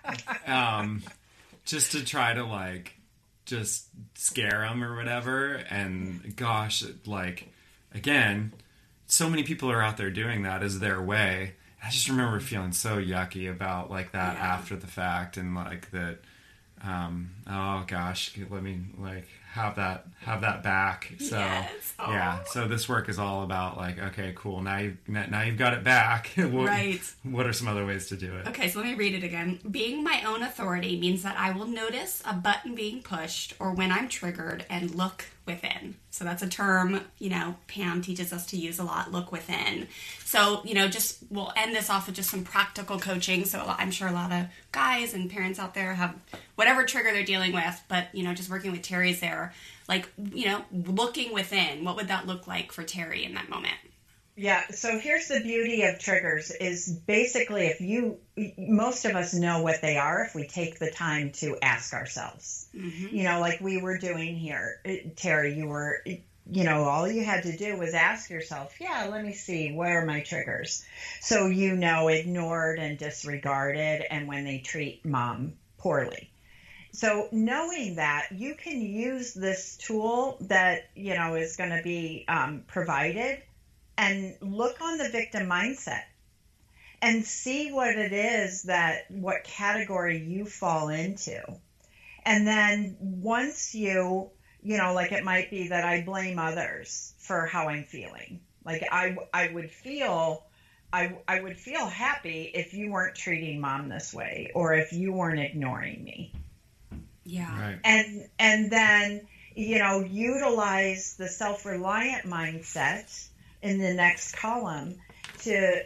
[SPEAKER 4] um, just to try to like, just scare them or whatever. And gosh, like, again, so many people are out there doing that as their way. I just remember feeling so yucky about like that yeah. after the fact, and like that, um, oh gosh, let me like have that, have that back. So
[SPEAKER 5] yes.
[SPEAKER 4] yeah, so this work is all about like, okay, cool. Now you've, now you've got it back. what,
[SPEAKER 5] right.
[SPEAKER 4] What are some other ways to do it?
[SPEAKER 5] Okay, so let me read it again. Being my own authority means that I will notice a button being pushed or when I'm triggered and look within. So that's a term, you know, Pam teaches us to use a lot, look within. So, you know, just, we'll end this off with just some practical coaching. So I'm sure a lot of guys and parents out there have whatever trigger they're dealing with, but, you know, just working with Terry's there, like, you know, looking within, what would that look like for Terry in that moment?
[SPEAKER 3] Yeah, so here's the beauty of triggers is basically if you, most of us know what they are if we take the time to ask ourselves. Mm-hmm. You know, like we were doing here, Terry, you were, you know, all you had to do was ask yourself, yeah, let me see, where are my triggers? So, you know, ignored and disregarded and when they treat mom poorly. So knowing that, you can use this tool that, you know, is going to be um, provided and look on the victim mindset and see what it is that, what category you fall into. And then once you, you know, like it might be that I blame others for how I'm feeling. Like I, I would feel, I, I would feel happy if you weren't treating mom this way or if you weren't ignoring me.
[SPEAKER 5] Yeah.
[SPEAKER 4] Right.
[SPEAKER 3] And, and then, you know, utilize the self-reliant mindset in the next column to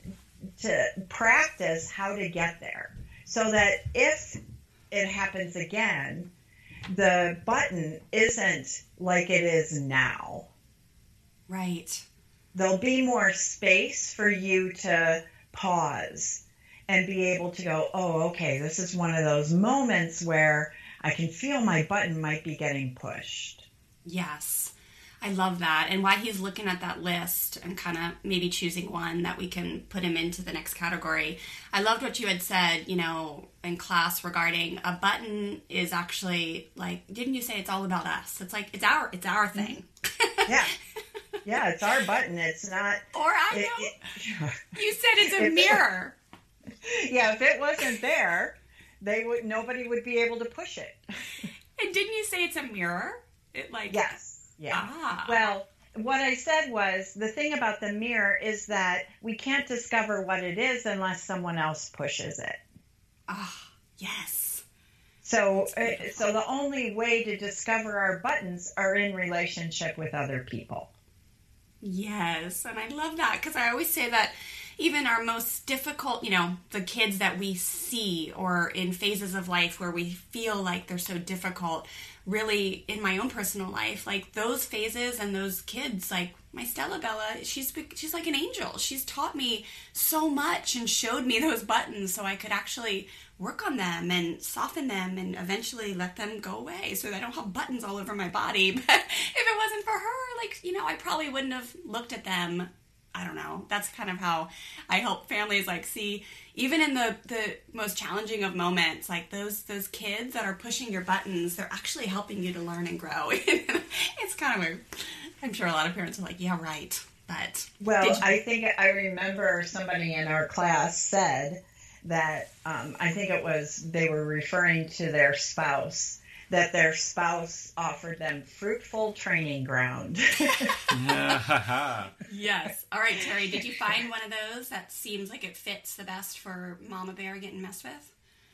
[SPEAKER 3] to practice how to get there so that if it happens again, the button isn't like it is now.
[SPEAKER 5] Right.
[SPEAKER 3] There'll be more space for you to pause and be able to go, oh, okay, this is one of those moments where I can feel my button might be getting pushed.
[SPEAKER 5] Yes. I love that. And while he's looking at that list and kind of maybe choosing one that we can put him into the next category, I loved what you had said, you know, in class regarding a button is actually like, didn't you say it's all about us? It's like, it's our, it's our thing.
[SPEAKER 3] Yeah. Yeah, it's our button. It's not.
[SPEAKER 5] Or I
[SPEAKER 3] it,
[SPEAKER 5] know.
[SPEAKER 3] It,
[SPEAKER 5] you said it's a mirror.
[SPEAKER 3] It, yeah, if it wasn't there, they would, nobody would be able to push it.
[SPEAKER 5] And didn't you say it's a mirror? It like.
[SPEAKER 3] Yes. Yeah.
[SPEAKER 5] Ah.
[SPEAKER 3] Well, what I said was the thing about the mirror is that we can't discover what it is unless someone else pushes it.
[SPEAKER 5] Ah, yes.
[SPEAKER 3] So, uh, so the only way to discover our buttons are in relationship with other people.
[SPEAKER 5] Yes, and I love that because I always say that even our most difficult, you know, the kids that we see or in phases of life where we feel like they're so difficult, really in my own personal life, like those phases and those kids, like my Stella Bella, she's she's like an angel. She's taught me so much and showed me those buttons so I could actually work on them and soften them and eventually let them go away so that I don't have buttons all over my body. But if it wasn't for her, like, you know, I probably wouldn't have looked at them. I don't know. That's kind of how I help families like see, even in the, the most challenging of moments, like those those kids that are pushing your buttons, they're actually helping you to learn and grow. It's kind of a, I'm sure a lot of parents are like, yeah, right. But
[SPEAKER 3] well,
[SPEAKER 5] you-
[SPEAKER 3] I think I remember somebody in our class said that um, I think it was they were referring to their spouse. That their spouse offered them fruitful training ground.
[SPEAKER 5] Yes. All right, Terry, did you find one of those that seems like it fits the best for Mama Bear getting messed with?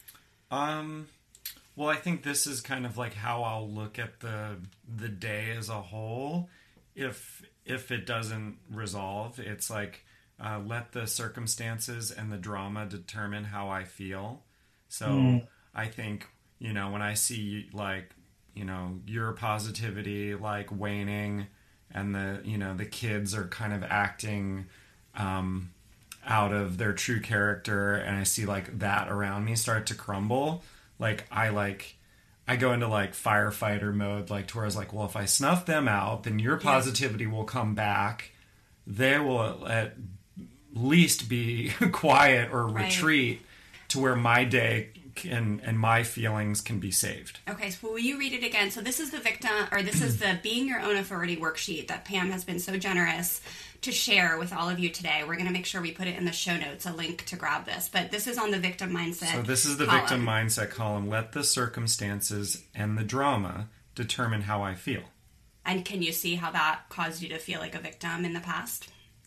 [SPEAKER 4] Um, well, I think this is kind of like how I'll look at the the day as a whole. If if it doesn't resolve, it's like uh, let the circumstances and the drama determine how I feel. So mm. I think, you know, when I see like, you know, your positivity like waning and the, you know, the kids are kind of acting um, out of their true character and I see like that around me start to crumble, like I like, I go into like firefighter mode, like to where I was like, well, if I snuff them out, then your positivity yeah. will come back. They will at least be quiet or
[SPEAKER 5] right.
[SPEAKER 4] retreat to where my day and and my feelings can be saved.
[SPEAKER 5] Okay, so will you read it again? So this is the victim, or this is the Being Your Own Authority worksheet that Pam has been so generous to share with all of you today. We're going to make sure we put it in the show notes, a link to grab this. But this is on the victim mindset.
[SPEAKER 4] So this is the
[SPEAKER 5] column.
[SPEAKER 4] Victim mindset column. Let the circumstances and the drama determine how I feel.
[SPEAKER 5] And can you see how that caused you to feel like a victim in the past?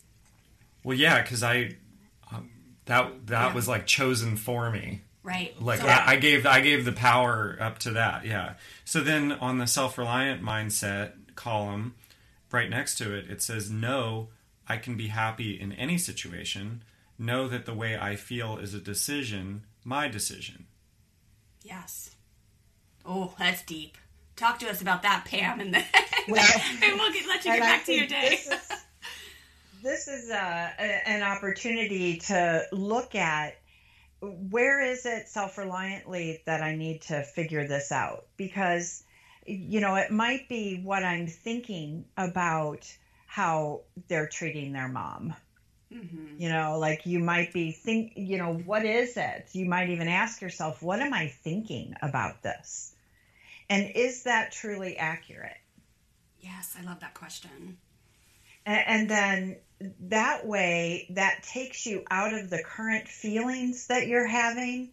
[SPEAKER 4] Well, yeah, because I um, that that
[SPEAKER 5] yeah.
[SPEAKER 4] was like chosen for me.
[SPEAKER 5] Right.
[SPEAKER 4] Like
[SPEAKER 5] so,
[SPEAKER 4] I, I gave I gave the power up to that, yeah. So then on the self-reliant mindset column, right next to it, it says, "No, I can be happy in any situation. Know that the way I feel is a decision, my decision."
[SPEAKER 5] Yes. Oh, that's deep. Talk to us about that, Pam, and then
[SPEAKER 3] well,
[SPEAKER 5] and we'll get, let you get back to your day.
[SPEAKER 3] This is, this is a, a, an opportunity to look at where is it self-reliantly that I need to figure this out? Because, you know, it might be what I'm thinking about how they're treating their mom. Mm-hmm. You know, like you might be think, you know, what is it? You might even ask yourself, what am I thinking about this? And is that truly accurate?
[SPEAKER 5] Yes, I love that question.
[SPEAKER 3] And, and then that way, that takes you out of the current feelings that you're having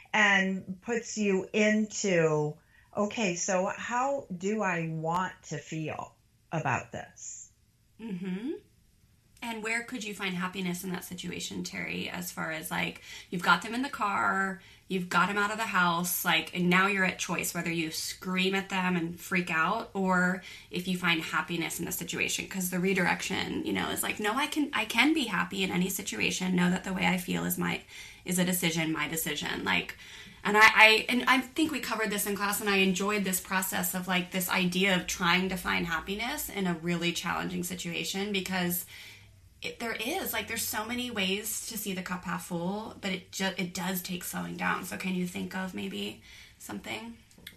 [SPEAKER 3] and puts you into, okay, so how do I want to feel about this?
[SPEAKER 5] Mm-hmm. And where could you find happiness in that situation, Terry, as far as like you've got them in the car, you've got them out of the house, like, and now you're at choice whether you scream at them and freak out or if you find happiness in the situation, because the redirection, you know, is like, no, I can, I can be happy in any situation. Know that the way I feel is my, is a decision, my decision. Like, and I, I, and I think we covered this in class and I enjoyed this process of like this idea of trying to find happiness in a really challenging situation because It, there is like there's so many ways to see the cup half full, but it just it does take slowing down. So can you think of maybe something?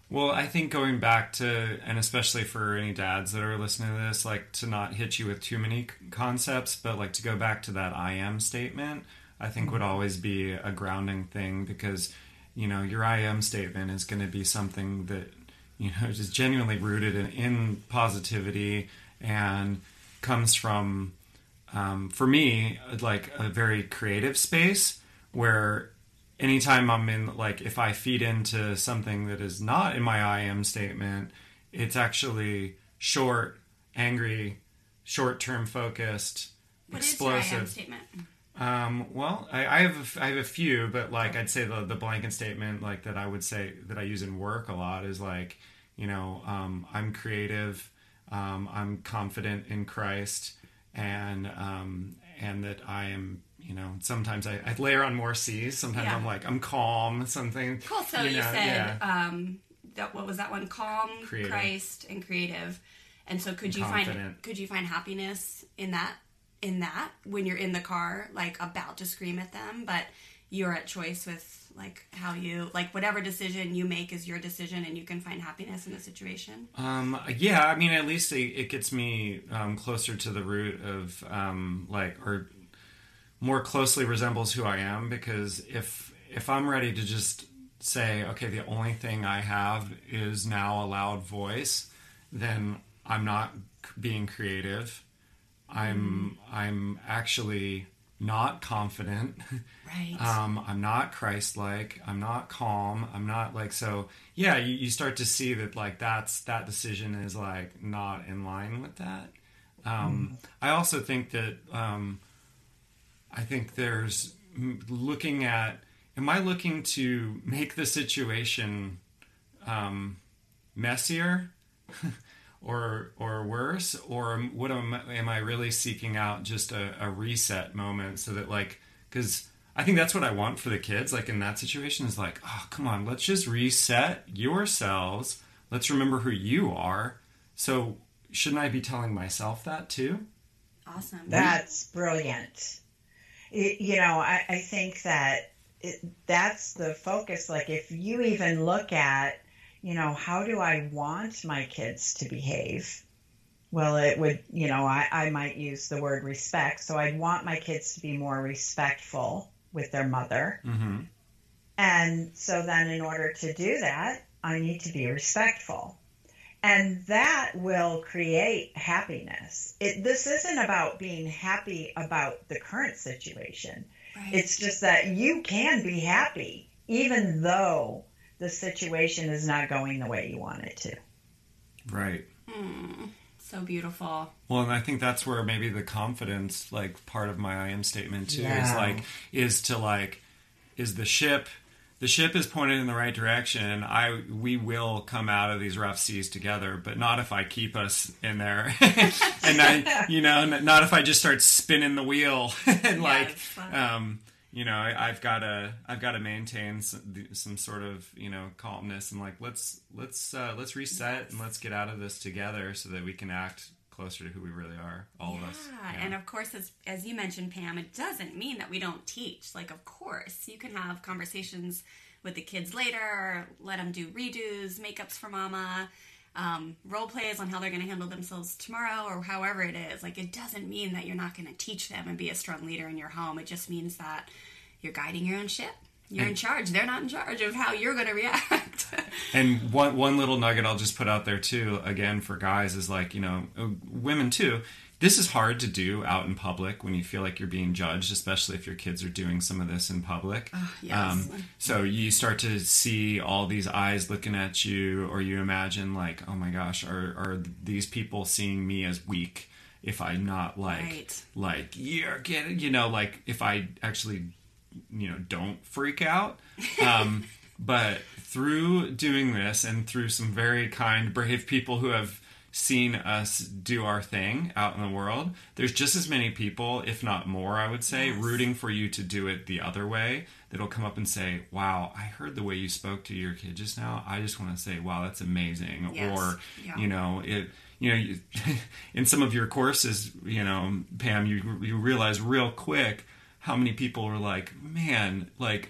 [SPEAKER 4] Well, I think going back to, and especially for any dads that are listening to this, like to not hit you with too many c- concepts, but like to go back to that I am statement, I think would always be a grounding thing, because, you know, your I am statement is going to be something that, you know, is genuinely rooted in, in positivity and comes from, um, for me, like a very creative space where anytime I'm in, like, if I feed into something that is not in my I am statement, it's actually short, angry, short-term focused,
[SPEAKER 5] What
[SPEAKER 4] explosive.
[SPEAKER 5] is your I am statement?
[SPEAKER 4] Um, well, I, I have a, I have a few, but like I'd say the the blanket statement, like that I would say that I use in work a lot, is like, you know, um, I'm creative, um, I'm confident in Christ, and um, and that I am, you know, sometimes I, I layer on more C's. Sometimes
[SPEAKER 5] Yeah.
[SPEAKER 4] I'm like, I'm calm, something.
[SPEAKER 5] Cool. So you,
[SPEAKER 4] know,
[SPEAKER 5] said,
[SPEAKER 4] yeah.
[SPEAKER 5] um, that, what was that one? Calm,
[SPEAKER 4] Creative.
[SPEAKER 5] Christ, and creative. And so could you
[SPEAKER 4] Confident.
[SPEAKER 5] find could you find happiness in that in that when you're in the car, like about to scream at them, but you're at choice with like how you, like whatever decision you make is your decision, and you can find happiness in the situation?
[SPEAKER 4] Um, yeah, I mean, at least it, it gets me um, closer to the root of um, like, or more closely resembles who I am, because if if I'm ready to just say, okay, the only thing I have is now a loud voice, then I'm not being creative. I'm mm. I'm actually not confident.
[SPEAKER 5] Right.
[SPEAKER 4] Um, I'm not Christ-like. I'm not calm. I'm not like, so yeah, you, you start to see that like that's, that decision is like not in line with that. Um, mm. I also think that, um, I think there's looking at, am I looking to make the situation, um, messier or, or worse, or what am, am I really seeking out just a, a reset moment so that like, cause I think that's what I want for the kids. Like in that situation is like, oh, come on, let's just reset yourselves. Let's remember who you are. So shouldn't I be telling myself that too?
[SPEAKER 5] Awesome.
[SPEAKER 3] That's brilliant. It, you know, I, I think that it, that's the focus. Like if you even look at, you know, how do I want my kids to behave? Well, it would, you know, I, I might use the word respect. So I'd want my kids to be more respectful with their mother.
[SPEAKER 4] Mm-hmm.
[SPEAKER 3] And so then in order to do that, I need to be respectful. And that will create happiness. It, this isn't about being happy about the current situation.
[SPEAKER 5] Right.
[SPEAKER 3] It's just that you can be happy even though the situation is not going the way you want it to.
[SPEAKER 4] Right.
[SPEAKER 5] Mm, so beautiful.
[SPEAKER 4] Well, and I think that's where maybe the confidence, like part of my I am statement too,
[SPEAKER 3] Yeah.
[SPEAKER 4] is like, is to like, is the ship, the ship is pointed in the right direction. I, we will come out of these rough seas together, but not if I keep us in there. And I, you know, not if I just start spinning the wheel and like,
[SPEAKER 5] Yes.
[SPEAKER 4] um, you know, I, I've got to, I've got to maintain some, some sort of, you know, calmness and like, let's, let's, uh, let's reset
[SPEAKER 5] Yes.
[SPEAKER 4] and let's get out of this together so that we can act closer to who we really are, all
[SPEAKER 5] yeah.
[SPEAKER 4] of us.
[SPEAKER 5] Yeah, and of course, as, as you mentioned, Pam, it doesn't mean that we don't teach. Like, of course, you can have conversations with the kids later, or let them do redos, makeups for mama, um, role plays on how they're going to handle themselves tomorrow, or however it is. Like, it doesn't mean that you're not going to teach them and be a strong leader in your home. It just means that you're guiding your own ship. You're
[SPEAKER 4] and,
[SPEAKER 5] in charge. They're not in charge of how you're going to react.
[SPEAKER 4] And one one little nugget I'll just put out there too, again for guys, is like, you know, women too. This is hard to do out in public when you feel like you're being judged, especially if your kids are doing some of this in public.
[SPEAKER 5] Oh, yes.
[SPEAKER 4] Um, so you start to see all these eyes looking at you, or you imagine like, oh my gosh, are are these people seeing me as weak if I'm not like,
[SPEAKER 5] Right.
[SPEAKER 4] like, you're getting, you know, like if I actually, you know, don't freak out. Um, but through doing this and through some very kind, brave people who have seen us do our thing out in the world, there's just as many people, if not more, I would say,
[SPEAKER 5] Yes.
[SPEAKER 4] rooting for you to do it the other way, that'll come up and say, wow, I heard the way you spoke to your kid just now. I just want to say, wow, that's amazing.
[SPEAKER 5] Yes.
[SPEAKER 4] Or,
[SPEAKER 5] Yeah.
[SPEAKER 4] you know, it, you know, you, in some of your courses, you know, Pam, you, you realize real quick how many people were like, man, like,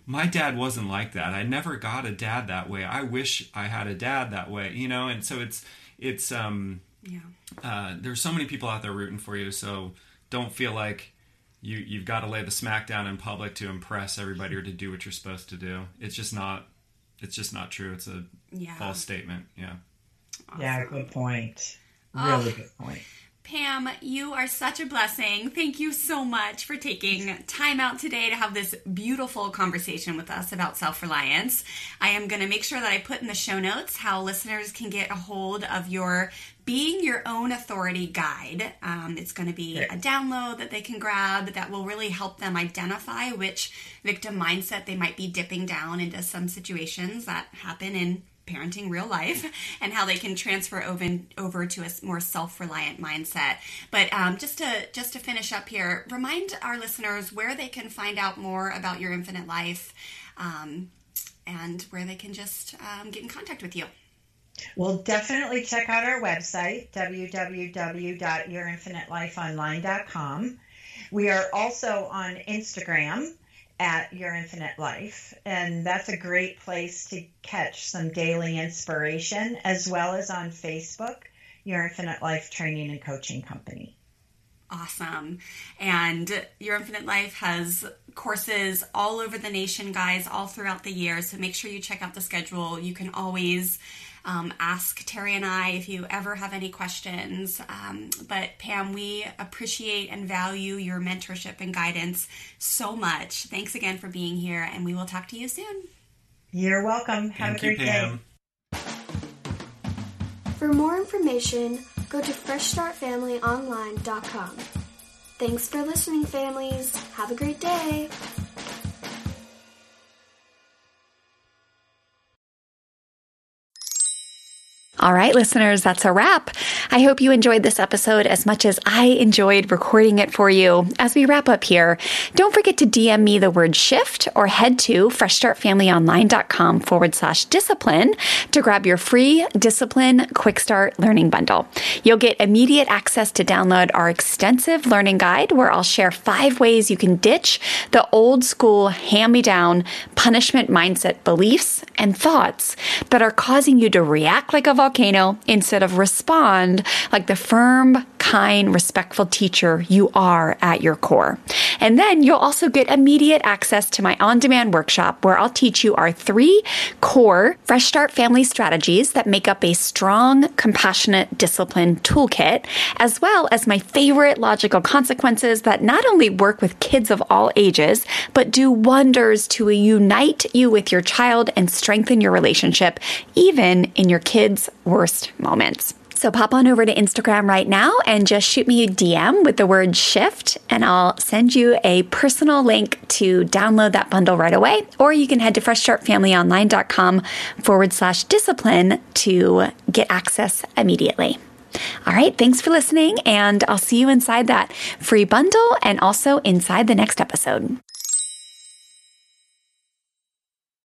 [SPEAKER 4] my dad wasn't like that. I never got a dad that way. I wish I had a dad that way, you know? And so it's, it's, um,
[SPEAKER 5] Yeah.
[SPEAKER 4] uh, there's so many people out there rooting for you. So don't feel like you, you've got to lay the smack down in public to impress everybody or to do what you're supposed to do. It's just not, it's just not true. It's a
[SPEAKER 5] Yeah.
[SPEAKER 4] false statement. Yeah.
[SPEAKER 5] Awesome.
[SPEAKER 3] Yeah, good point.
[SPEAKER 5] Oh.
[SPEAKER 3] Really good point.
[SPEAKER 1] Pam, you are such a blessing. Thank you so much for taking time out today to have this beautiful conversation with us about self-reliance. I am going to make sure that I put in the show notes how listeners can get a hold of your Being Your Own Authority guide. Um, it's going to be a download that they can grab that will really help them identify which victim mindset they might be dipping down into some situations that happen in parenting real life, and how they can transfer over, over to a more self-reliant mindset. But um, just to just to finish up here, remind our listeners where they can find out more about Your Infinite Life, um, and where they can just um, get in contact with you.
[SPEAKER 3] Well, definitely check out our website, w w w dot your infinite life online dot com. We are also on Instagram at Your Infinite Life, and that's a great place to catch some daily inspiration, as well as on Facebook, Your Infinite Life Training and Coaching Company.
[SPEAKER 1] Awesome. And Your Infinite Life has courses all over the nation, guys, all throughout the year. So make sure you check out the schedule. You can always um, ask Terry and I if you ever have any questions. Um, but Pam, we appreciate and value your mentorship and guidance so much. Thanks again for being here, and we will talk to you soon.
[SPEAKER 3] You're welcome. Have
[SPEAKER 4] Thank
[SPEAKER 3] a
[SPEAKER 4] you,
[SPEAKER 3] great
[SPEAKER 4] Pam.
[SPEAKER 3] day.
[SPEAKER 2] For more information, go to fresh start family online dot com. Thanks for listening, families. Have a great day.
[SPEAKER 1] All right, listeners, that's a wrap. I hope you enjoyed this episode as much as I enjoyed recording it for you. As we wrap up here, don't forget to D M me the word shift or head to fresh start family online dot com forward slash discipline to grab your free discipline quick start learning bundle. You'll get immediate access to download our extensive learning guide where I'll share five ways you can ditch the old school hand-me-down punishment mindset beliefs and thoughts that are causing you to react like a volcano instead of respond like the firm, kind, respectful teacher you are at your core. And then you'll also get immediate access to my on-demand workshop where I'll teach you our three core Fresh Start Family strategies that make up a strong, compassionate discipline toolkit, as well as my favorite logical consequences that not only work with kids of all ages, but do wonders to unite you with your child and strengthen your relationship, even in your kids' worst moments. So pop on over to Instagram right now and just shoot me a D M with the word shift, and I'll send you a personal link to download that bundle right away. Or you can head to fresh start family online dot com forward slash discipline to get access immediately. All right, thanks for listening, and I'll see you inside that free bundle and also inside the next episode.